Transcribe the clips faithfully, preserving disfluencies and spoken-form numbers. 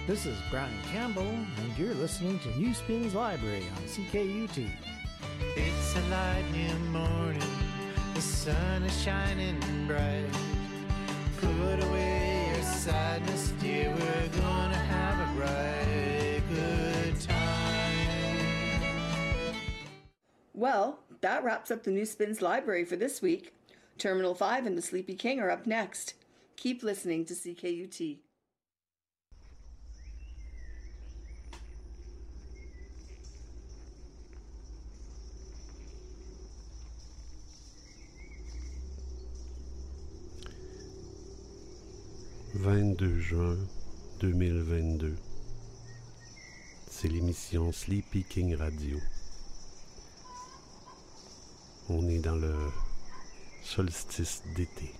This is Brian Campbell, and you're listening to New Spins Library on C K U T. It's a lightning morning, the sun is shining bright. Put away your sadness, dear, we're gonna have a bright, good time. Well, that wraps up the New Spins Library for this week. Terminal five and the Sleepy King are up next. Keep listening to C K U T. vingt-deux juin deux mille vingt-deux. C'est l'émission Sleepy King Radio. On est dans le solstice d'été.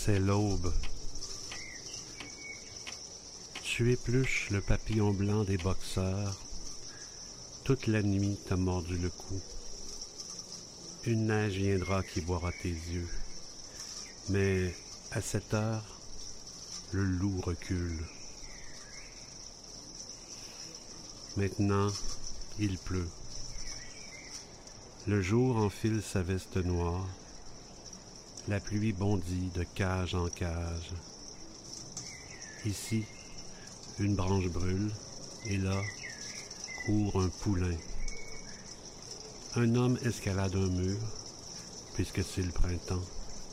C'est l'aube. Tu épluches le papillon blanc des boxeurs. Toute la nuit t'as mordu le cou. Une neige viendra qui boira tes yeux. Mais à cette heure, le loup recule. Maintenant, il pleut. Le jour enfile sa veste noire. La pluie bondit de cage en cage. Ici, une branche brûle, et là, court un poulain. Un homme escalade un mur, puisque c'est le printemps.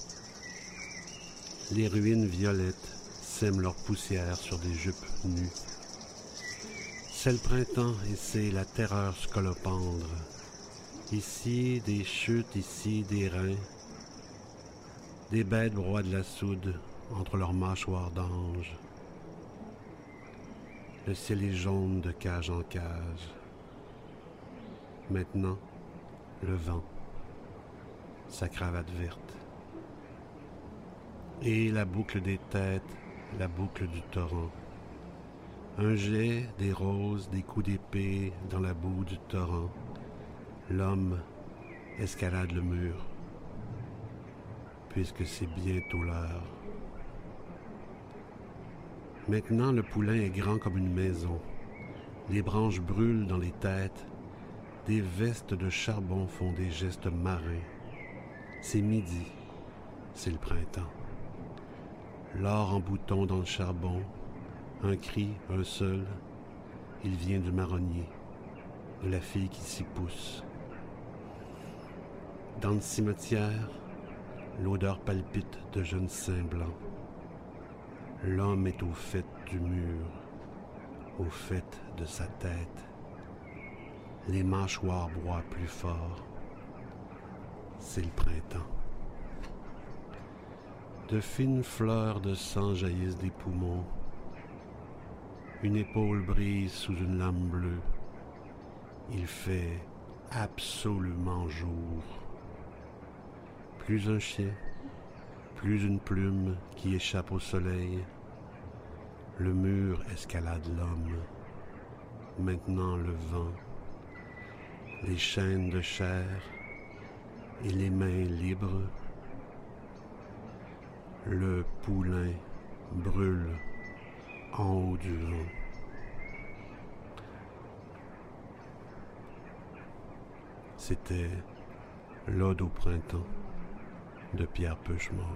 Les ruines violettes sèment leur poussière sur des jupes nues. C'est le printemps et c'est la terreur scolopendre. Ici, des chutes, ici, des reins. Des bêtes broient de la soude entre leurs mâchoires d'ange. Le ciel est jaune de cage en cage. Maintenant, le vent, sa cravate verte. Et la boucle des têtes, la boucle du torrent. Un jet, des roses, des coups d'épée dans la boue du torrent. L'homme escalade le mur, puisque c'est bientôt l'heure. Maintenant, le poulain est grand comme une maison. Les branches brûlent dans les têtes. Des vestes de charbon font des gestes marins. C'est midi, c'est le printemps. L'or en bouton dans le charbon, un cri, un seul, il vient du marronnier, de la fille qui s'y pousse. Dans le cimetière, l'odeur palpite de jeunes seins blancs. L'homme est au fait du mur, au fait de sa tête. Les mâchoires broient plus fort. C'est le printemps. De fines fleurs de sang jaillissent des poumons. Une épaule brise sous une lame bleue. Il fait absolument jour. Plus un chien, plus une plume qui échappe au soleil. Le mur escalade l'homme. Maintenant le vent. Les chaînes de chair et les mains libres. Le poulain brûle en haut du vent. C'était l'Ode au printemps de Pierre Peuchemort.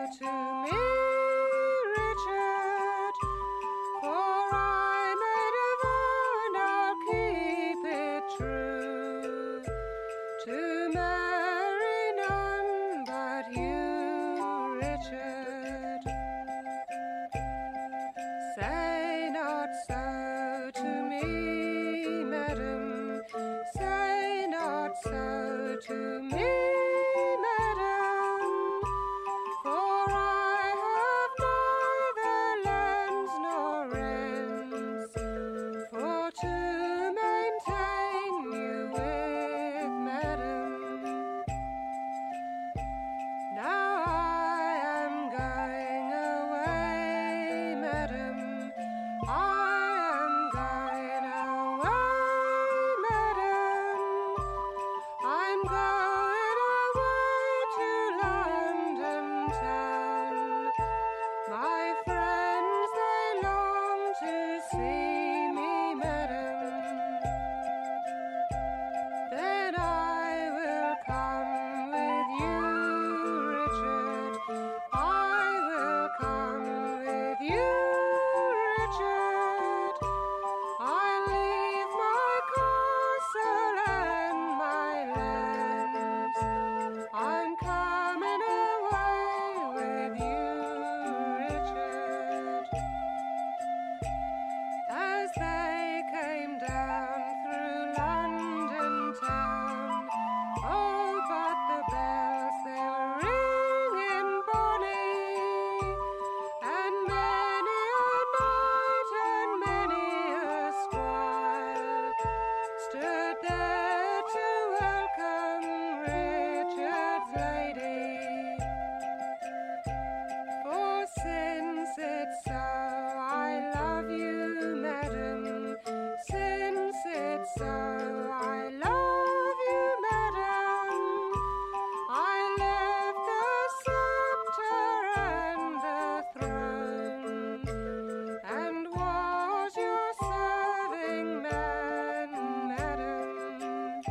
to me, Richard, for I made a vow and I'll keep it true, to marry none but you, Richard. Say not so to me, madam, say not so to me, madam, for I have neither lands nor rents, for to maintain you with, madam. Now I am going away, madam, I am going away, madam, I'm going away to London town. My friends, they long to see me, madam. Then I will come with you, Richard, I will come with you, Richard. I leave my castle and my lands, I'm coming away with you, Richard. As they came down through London town, oh, but the bells they were ringing bonny, and many a knight and many a squire stood there to welcome Richard's lady. For since it's so, I love you, madam, since it's so, I love you, madam, I left the sceptre and the throne, and was your serving man, madam,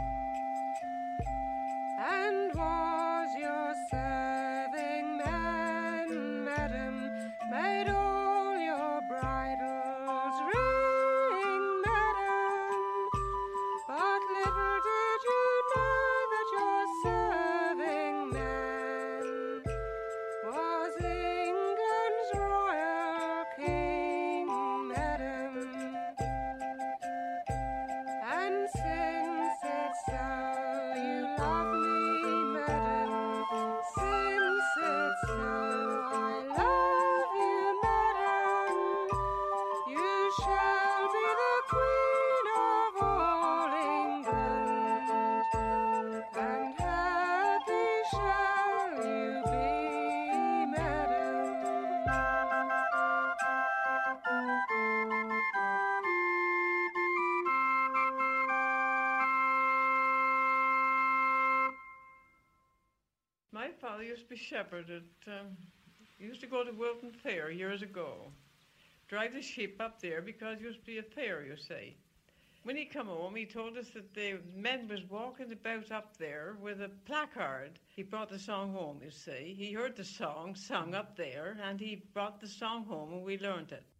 and was your serving man, madam, made all your bridals ring, madam, but little did you know that your serving man was England's royal king, madam. And since it's so, you love me, madam, since it's so, I love you, madam, you shall be the queen of all England, and happy shall you be, madam. My father used to be shepherd at, um, he used to go to Wilton Fair years ago. Drive the sheep up there because it used to be a fair, you see. When he come home, he told us that the men was walking about up there with a placard. He brought the song home, you see. He heard the song sung up there, and he brought the song home, and we learned it.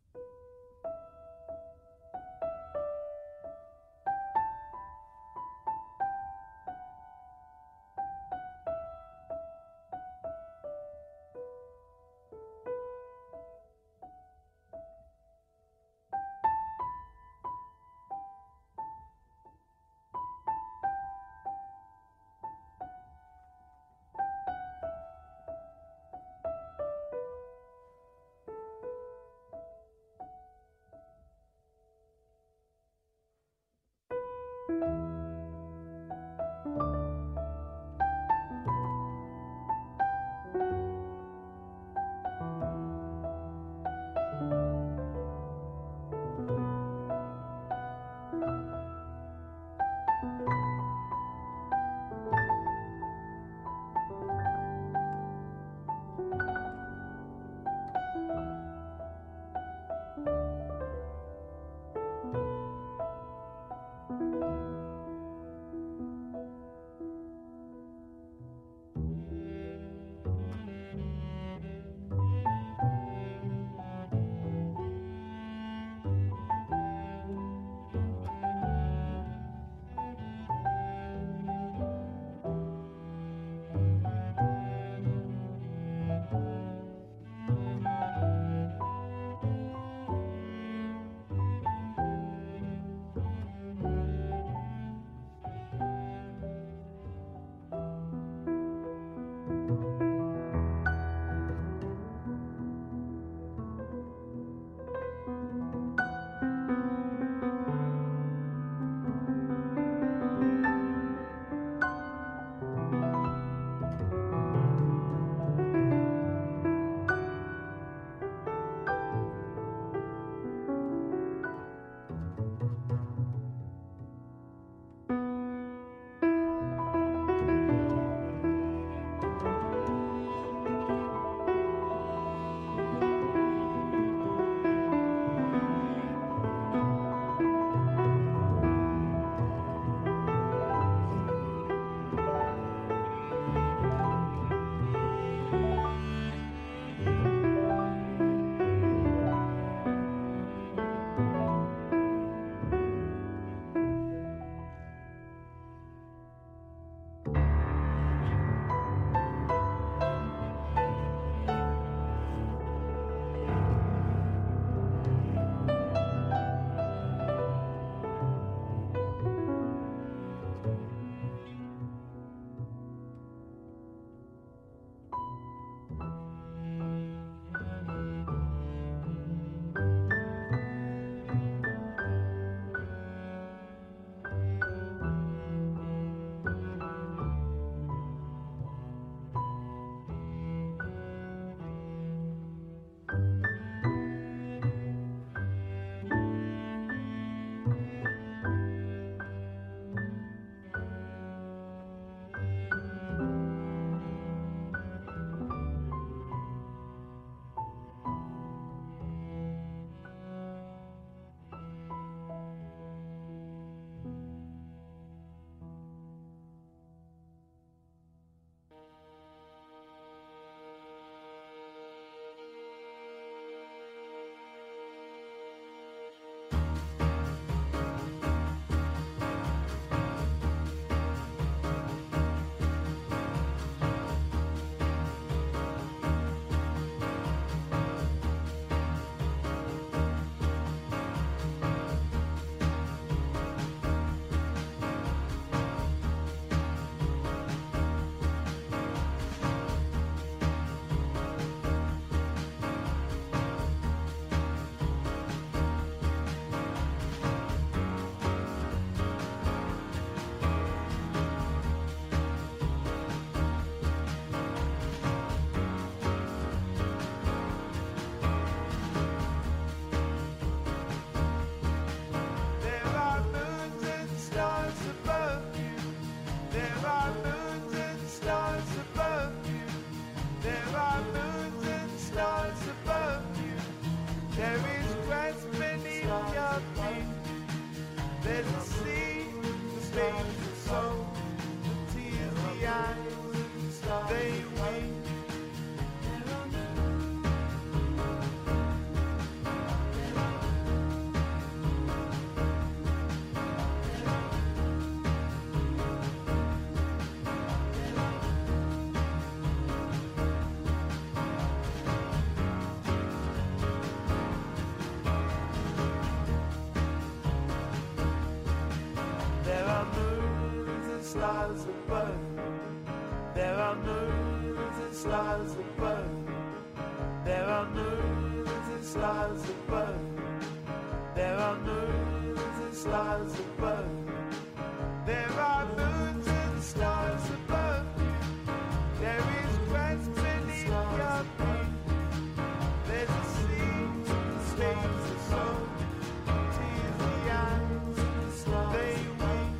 stars above. There are moons and stars above. There are moons and stars above. There are moons and stars above. There are moons and stars above. There is rest beneath your feet. There's a sea that stays the soul. Tears the eyes, they weep.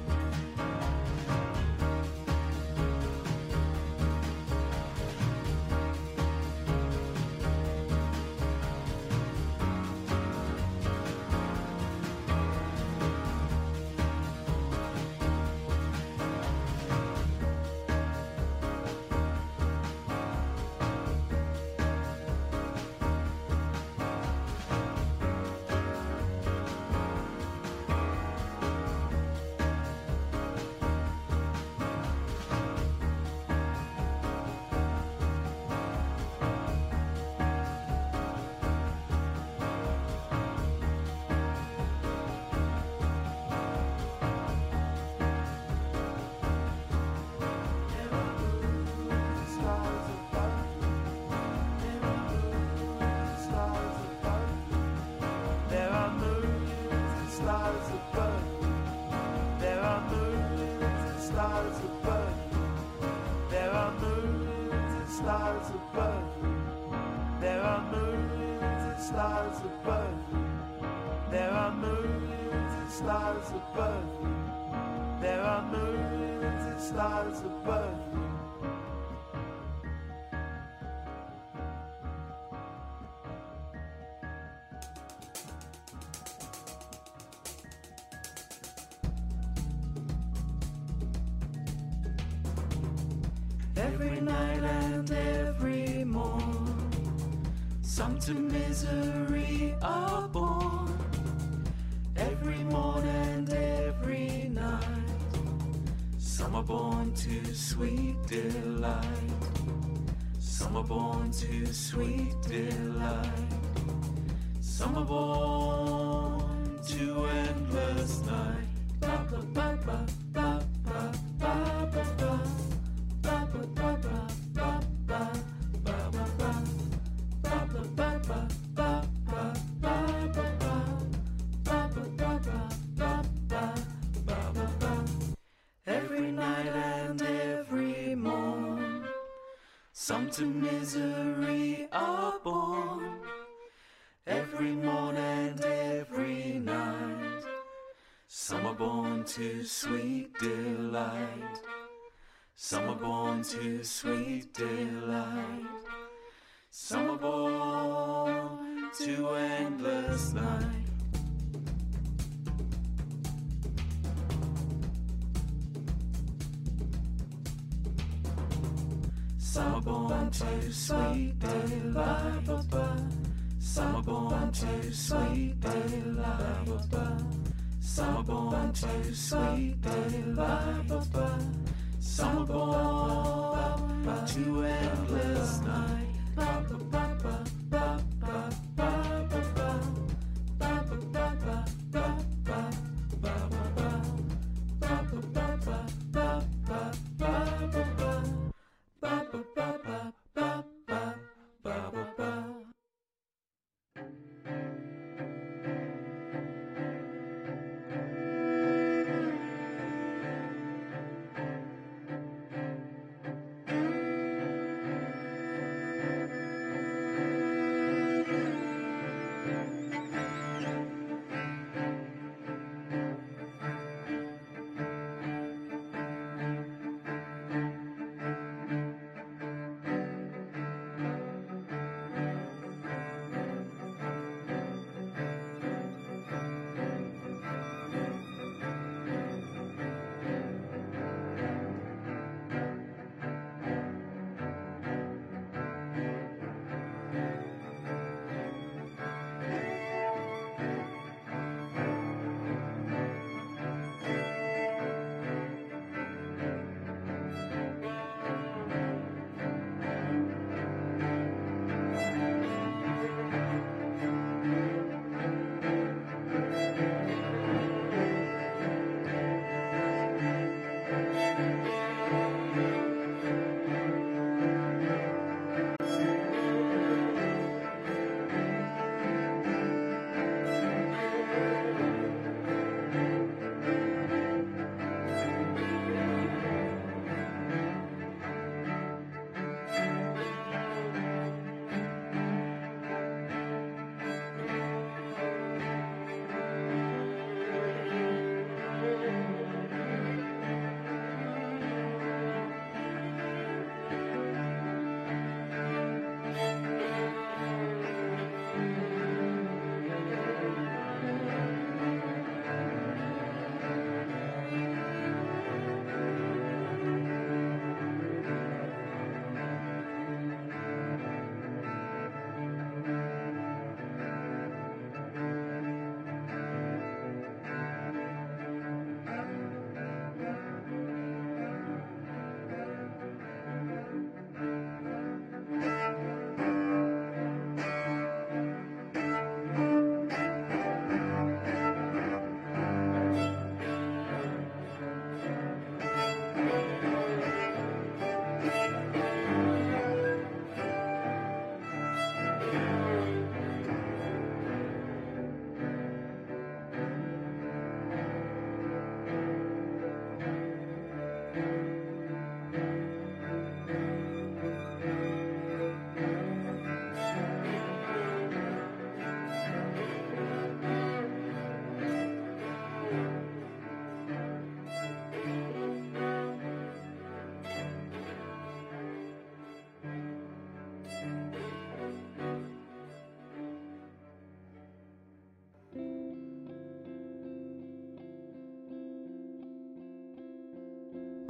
Stars above. There are moons and stars above. There are moons and stars above. There are moons and stars above. Every night and every morn, some to misery are born. Every morn and every night, some are born to sweet delight. Some are born to sweet delight. Some are born to endless night. Ba ba ba ba ba ba ba ba ba. Every night and every morn, some to misery are born. Every morn and every night, some are born to sweet delight. Some are born to sweet delight. Some are born to endless night. Some are born to sweet delight. Some are born to sweet delight. Some are born to sweet delight. Some are born to endless night. Ba ba ba ba ba ba ba ba ba ba ba ba ba ba ba ba ba ba ba ba Thank you.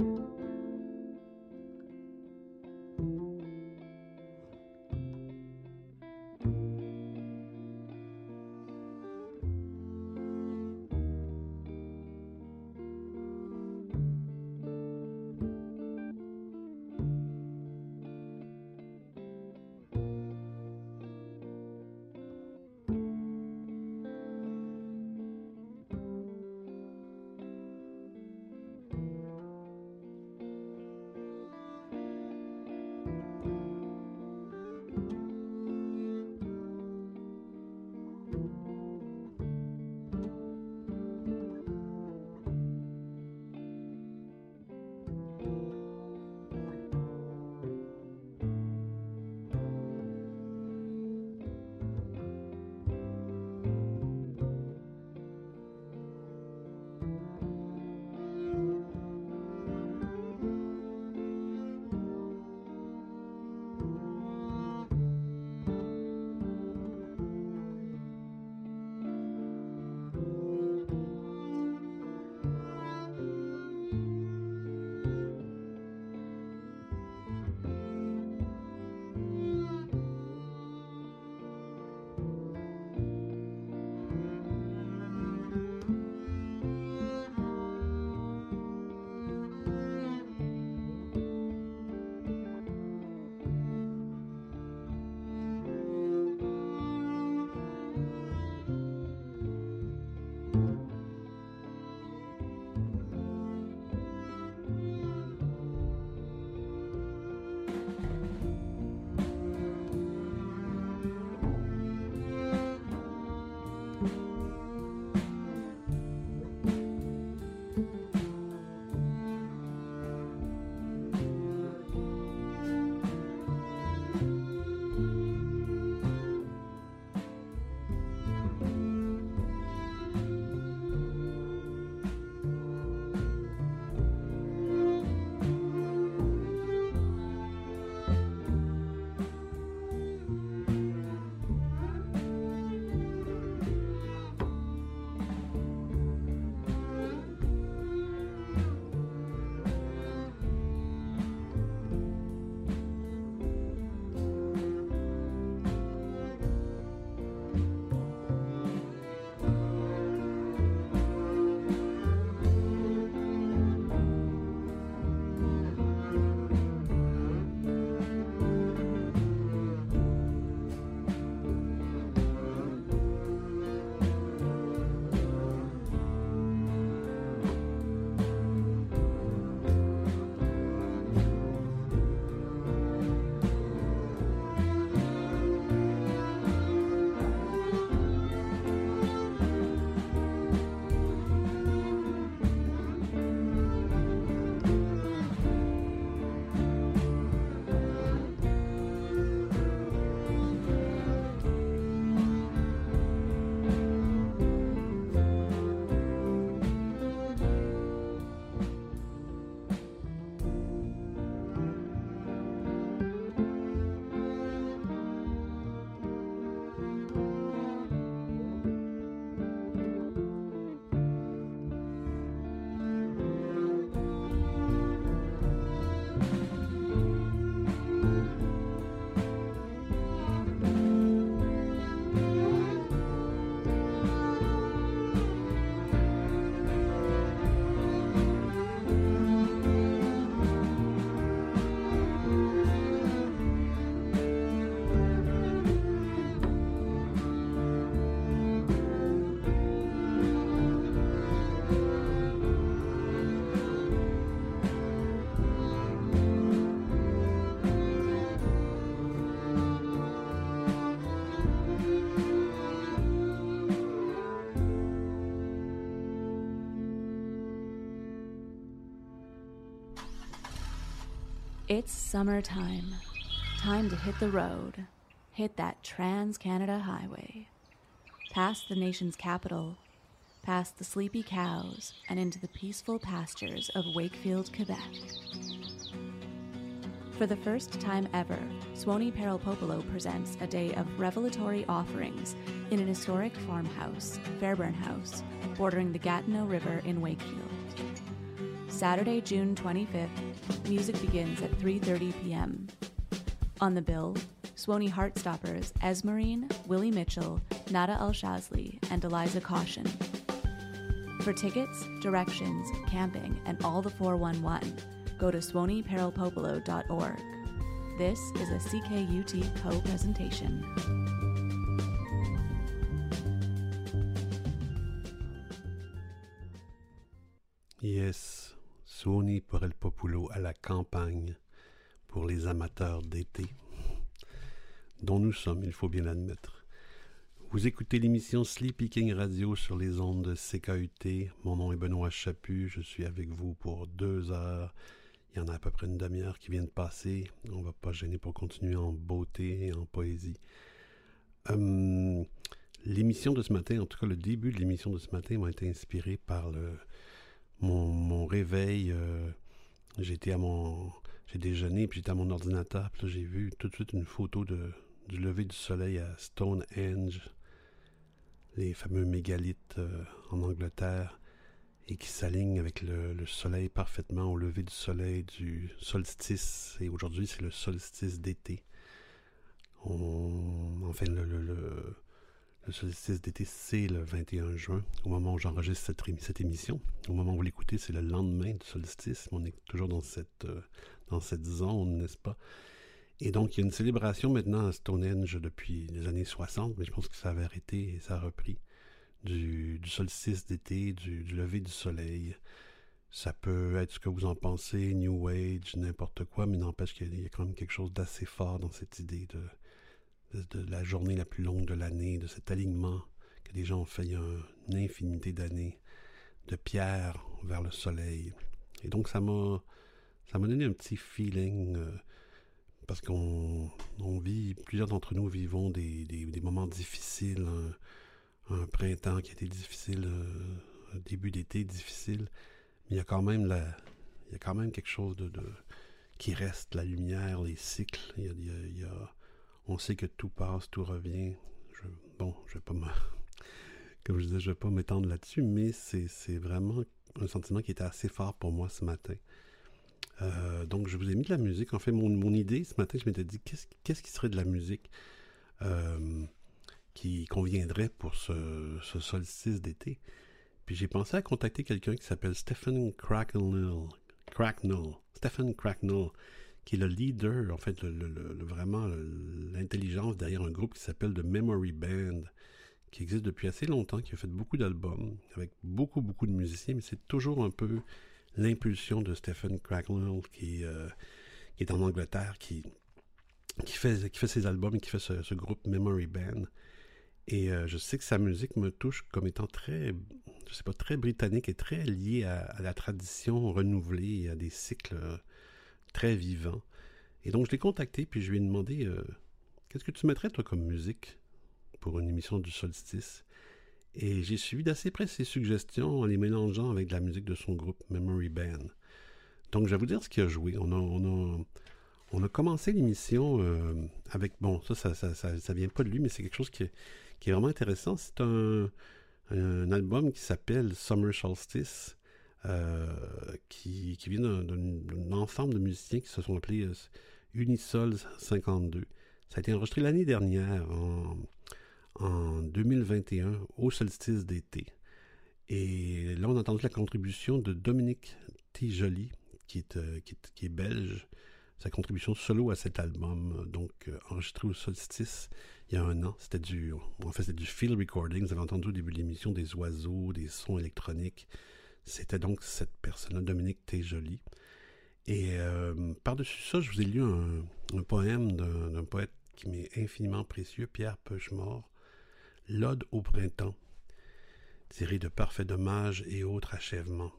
It's summertime. Time to hit the road. Hit that Trans-Canada Highway. Past the nation's capital, past the sleepy cows, and into the peaceful pastures of Wakefield, Quebec. For the first time ever, Suoni Paralpopolo presents a day of revelatory offerings in an historic farmhouse, Fairburn House, bordering the Gatineau River in Wakefield. Saturday, June twenty-fifth, music begins at three thirty p.m. On the bill, Swanee Heartstoppers, Esmerine, Willie Mitchell, Nada Al-Shazli, and Eliza Caution. For tickets, directions, camping, and all the four one one, go to swanee peril popolo dot org. This is a C K U T co-presentation. Yes, Swanee Peril Popolo à la campagne pour les amateurs d'été, dont nous sommes, il faut bien l'admettre. Vous écoutez l'émission Sleepy King Radio sur les ondes de C K U T. Mon nom est Benoît Chaput, je suis avec vous pour deux heures. Il y en a à peu près une demi-heure qui vient de passer. On ne va pas gêner pour continuer en beauté et en poésie. Hum, l'émission de ce matin, en tout cas le début de l'émission de ce matin, m'a été inspiré par le, mon, mon réveil. Euh, j'étais à mon, j'ai déjeuné, puis j'étais à mon ordinateur, puis là, j'ai vu tout de suite une photo de, du lever du soleil à Stonehenge, les fameux mégalithes euh, en Angleterre, et qui s'aligne avec le, le soleil parfaitement au lever du soleil du solstice. Et aujourd'hui, c'est le solstice d'été. On, enfin, le, le, le, le solstice d'été, c'est le vingt et un juin, au moment où j'enregistre cette, cette émission. Au moment où vous l'écoutez, c'est le lendemain du solstice. On est toujours dans cette, euh, dans cette zone, n'est-ce pas? Et donc, il y a une célébration maintenant à Stonehenge depuis les années soixante, mais je pense que ça avait arrêté et ça a repris. Du, du solstice d'été, du, du lever du soleil. Ça peut être ce que vous en pensez, New Age, n'importe quoi, mais n'empêche qu'il y a quand même quelque chose d'assez fort dans cette idée de, de, de la journée la plus longue de l'année, de cet alignement que les gens ont fait il y a une infinité d'années, de pierre vers le soleil. Et donc ça m'a ça m'a donné un petit feeling, euh, parce qu'on on vit, plusieurs d'entre nous vivons des, des, des moments difficiles, hein, un printemps qui a été difficile, euh, un début d'été difficile, mais il y a quand même la, il y a quand même quelque chose de, de qui reste, la lumière, les cycles. Il y a, il y a, il y a, on sait que tout passe, tout revient. Je, bon, je vais pas me, comme je disais, je vais pas m'étendre là-dessus, mais c'est, c'est vraiment un sentiment qui était assez fort pour moi ce matin. Euh, donc, je vous ai mis de la musique. En fait, mon, mon idée ce matin, je m'étais dit, qu'est-ce, qu'est-ce qui serait de la musique euh, qui conviendrait pour ce, ce solstice d'été. Puis j'ai pensé à contacter quelqu'un qui s'appelle Stephen Cracknell, Cracknell, Stephen Cracknell, qui est le leader, en fait, le, le, le, vraiment le, l'intelligence derrière un groupe qui s'appelle The Memory Band, qui existe depuis assez longtemps, qui a fait beaucoup d'albums, avec beaucoup, beaucoup de musiciens, mais c'est toujours un peu l'impulsion de Stephen Cracknell, qui, euh, qui est en Angleterre, qui, qui, fait, qui fait ses albums et qui fait ce, ce groupe Memory Band. Et euh, je sais que sa musique me touche comme étant très, je sais pas, très britannique et très liée à, à la tradition renouvelée et à des cycles euh, très vivants. Et donc je l'ai contacté puis je lui ai demandé euh, qu'est-ce que tu mettrais toi comme musique pour une émission du solstice. Et j'ai suivi d'assez près ses suggestions en les mélangeant avec de la musique de son groupe Memory Band. Donc je vais vous dire ce qu'il a joué. On a, on a, on a commencé l'émission euh, avec, bon, ça ça, ça, ça, ça vient pas de lui, mais c'est quelque chose qui est qui est vraiment intéressant. C'est un, un album qui s'appelle Summer Solstice, euh, qui, qui vient d'un, d'un ensemble de musiciens qui se sont appelés euh, Unisols cinquante-deux. Ça a été enregistré l'année dernière, en, en deux mille vingt et un, au solstice d'été. Et là, on a entendu la contribution de Dominique Tijoli, qui est, euh, qui est, qui est belge, sa contribution solo à cet album, donc euh, enregistré au solstice il y a un an. C'était du, en fait, c'était du field recording. Vous avez entendu au début de l'émission des oiseaux, des sons électroniques. C'était donc cette personne-là, Dominique Tijoli. Et euh, par-dessus ça, je vous ai lu un, un poème d'un, d'un poète qui m'est infiniment précieux, Pierre Pechemort, L'Ode au printemps, tiré de Parfait Dommage et autres achèvements.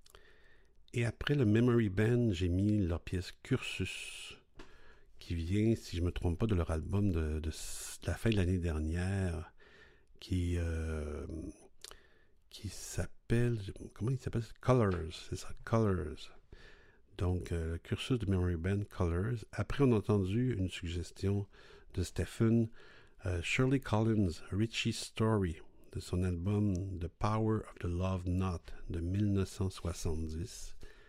Et après le Memory Band, j'ai mis leur pièce Cursus, qui vient, si je ne me trompe pas, de leur album de, de, de la fin de l'année dernière, qui, euh, qui s'appelle, comment il s'appelle? Colors, c'est ça, Colors. Donc, euh, le Cursus de Memory Band, Colors. Après, on a entendu une suggestion de Stephen, euh, Shirley Collins, Richie Story, de son album The Power of the Love Knot de dix-neuf cent soixante-dix.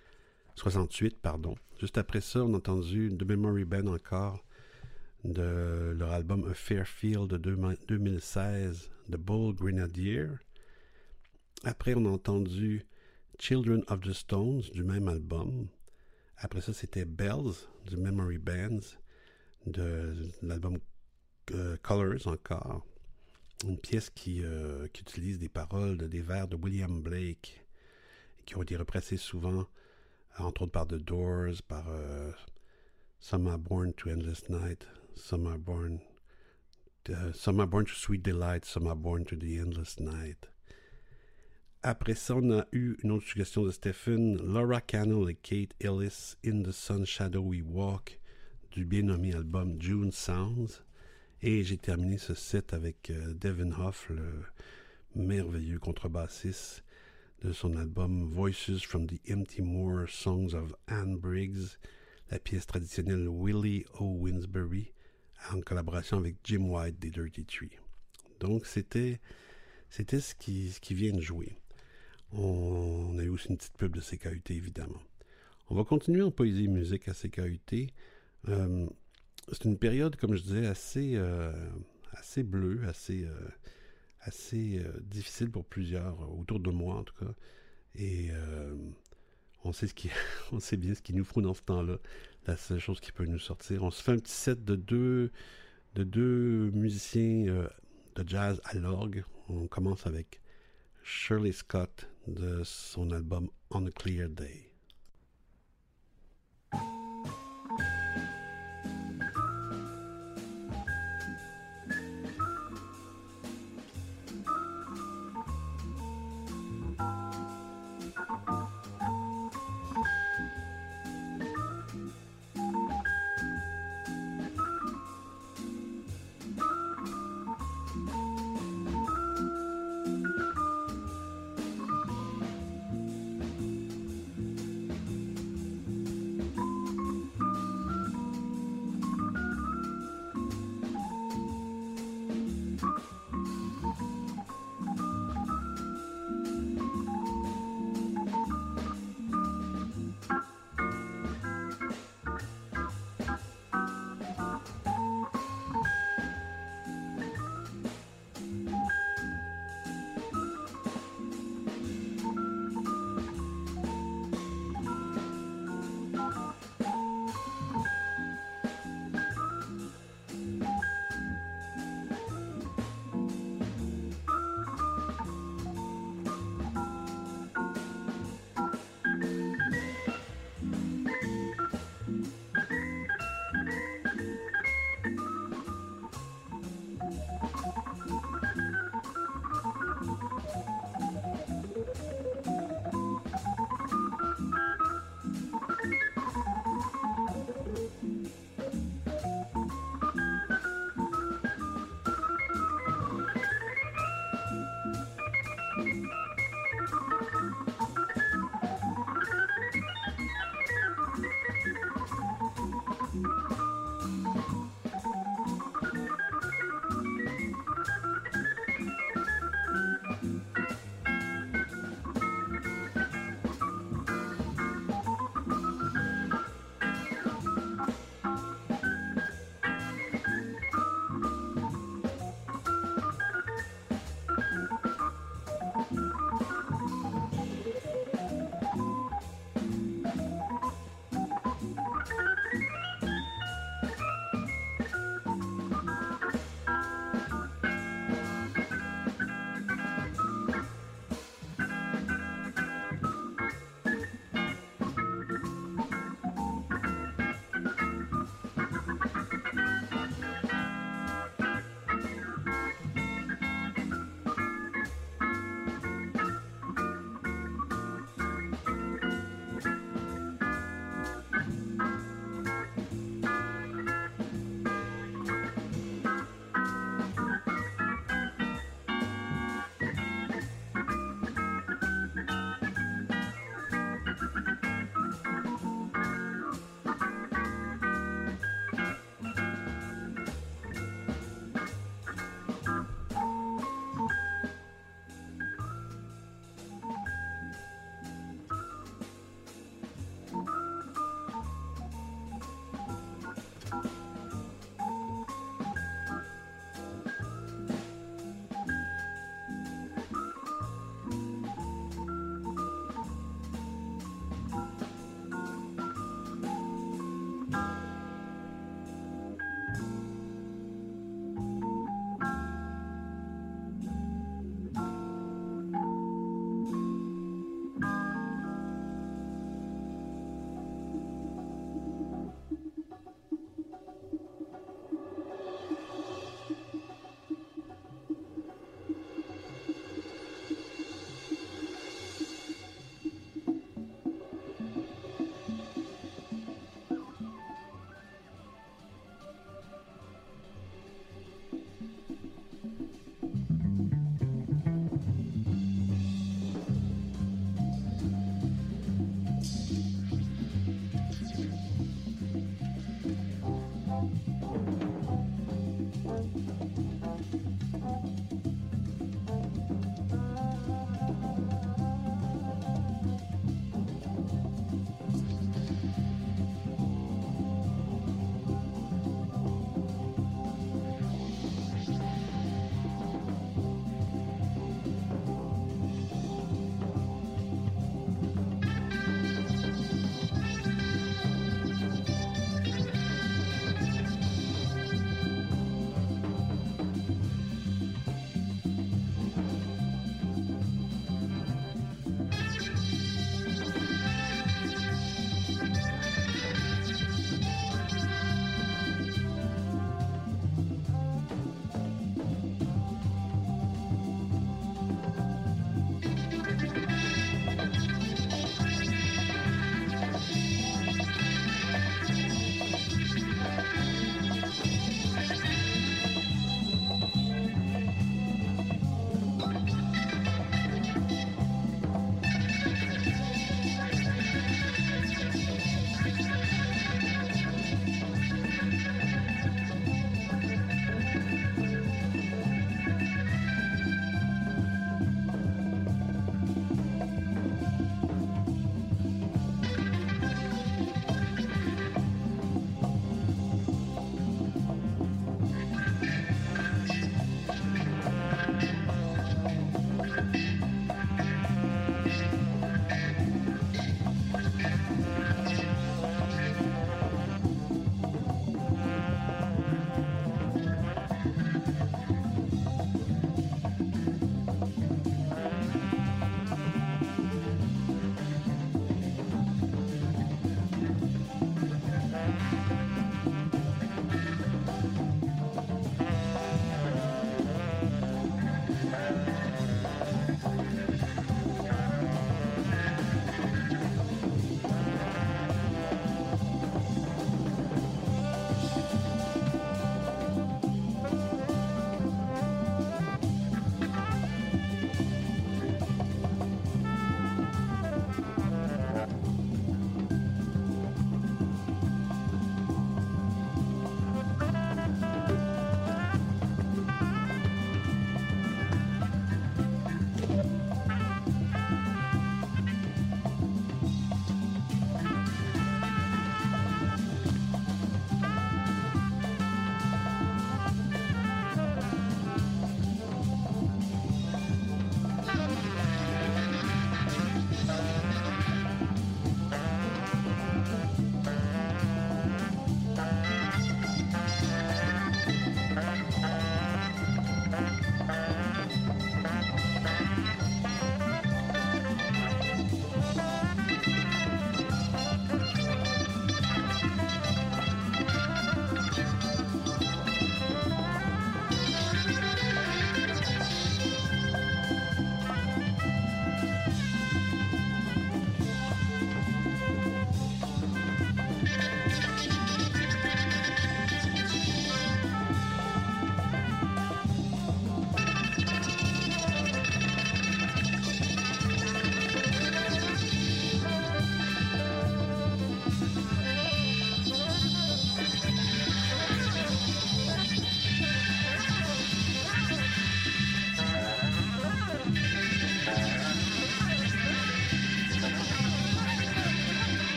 soixante-huit, pardon. Juste après ça, on a entendu The Memory Band encore, de leur album A Fairfield de deux mille seize, The Bold Grenadier. Après, on a entendu Children of the Stones du même album. Après ça, c'était Bells du Memory Bands, de, de l'album euh, Colors encore. Une pièce qui, euh, qui utilise des paroles de, des vers de William Blake, qui ont été repressées souvent, entre autres par The Doors, par euh, Some Are Born to Endless Night, Some Are Born, uh, Some Are Born to Sweet Delight, Some Are Born to the Endless Night. Après ça, on a eu une autre suggestion de Stephen, Laura Cannell et Kate Ellis, In the Sun Shadow We Walk, du bien nommé album June Sounds. Et j'ai terminé ce set avec euh, Devin Hoff, le merveilleux contrebassiste, de son album Voices from the Empty Moor, Songs of Anne Briggs, la pièce traditionnelle Willie O. Winsbury, en collaboration avec Jim White des Dirty Tree. Donc c'était, c'était ce qui, ce qui vient de jouer. On, on a eu aussi une petite pub de C K U T, évidemment. On va continuer en poésie et musique à C K U T. Euh, c'est une période, comme je disais, assez, euh, assez bleue, assez, euh, assez euh, difficile pour plusieurs, euh, autour de moi en tout cas. Et euh, on sait ce qui, on sait bien ce qu'il nous faut dans ce temps-là. La seule chose qui peut nous sortir. On se fait un petit set de deux, de deux musiciens euh, de jazz à l'orgue. On commence avec Shirley Scott de son album On a Clear Day.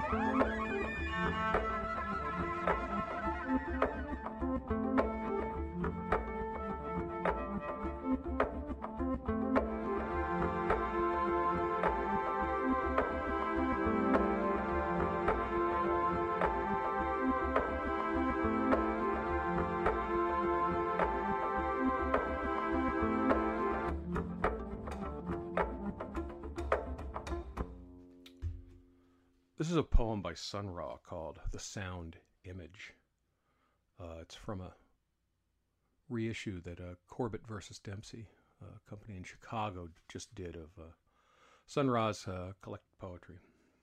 This is a poem by Sun Ra called The Sound Image. Uh, it's from a reissue that uh, Corbett versus Dempsey, a company in Chicago, just did of uh, Sun Ra's uh, collected poetry.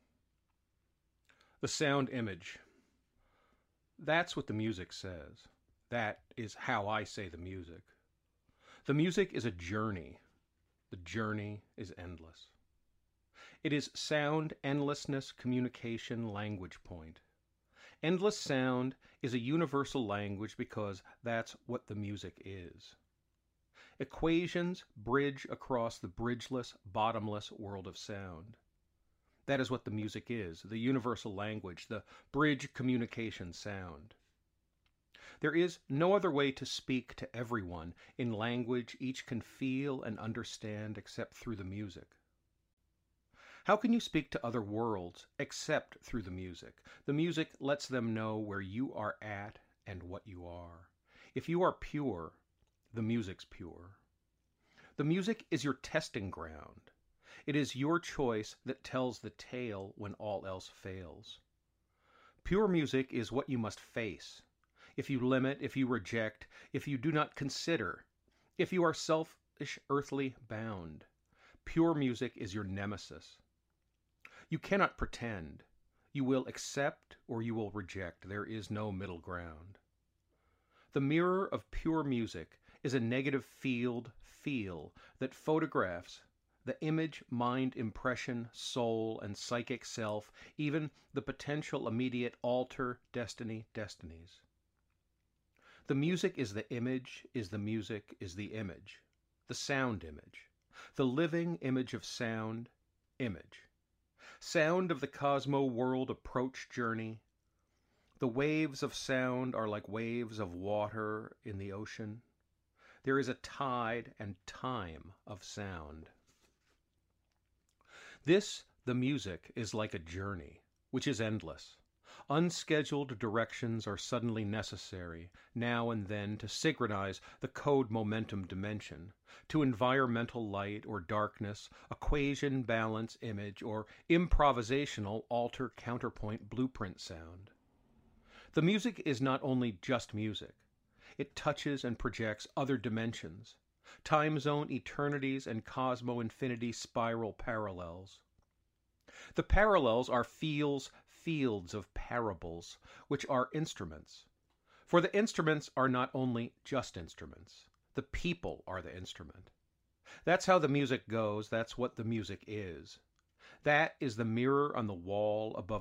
The sound image. That's what the music says. That is how I say the music. The music is a journey. The journey is endless. It is sound endlessness communication language point. Endless sound is a universal language because that's what the music is. Equations bridge across the bridgeless, bottomless world of sound. That is what the music is, the universal language, the bridge communication sound. There is no other way to speak to everyone in language each can feel and understand except through the music. How can you speak to other worlds except through the music? The music lets them know where you are at and what you are. If you are pure, the music's pure. The music is your testing ground. It is your choice that tells the tale when all else fails. Pure music is what you must face. If you limit, if you reject, if you do not consider, if you are selfish, earthly bound, pure music is your nemesis. You cannot pretend. You will accept or you will reject. There is no middle ground. The mirror of pure music is a negative field feel that photographs the image, mind, impression, soul, and psychic self, even the potential immediate alter, destiny, destinies. The music is the image, is the music, is the image, the sound image, the living image of sound, image. Sound of the cosmo world approach journey. The waves of sound are like waves of water in the ocean. There is a tide and time of sound. This, the music, is like a journey, which is endless. Unscheduled directions are suddenly necessary, now and then, to synchronize the code momentum dimension, to environmental light or darkness, equation, balance, image, or improvisational alter counterpoint blueprint sound. The music is not only just music. It touches and projects other dimensions, time zone eternities and cosmo infinity spiral parallels. The parallels are feels, fields of parables, which are instruments. For the instruments are not only just instruments. The people are the instrument. That's how the music goes. That's what the music is. That is the mirror on the wall above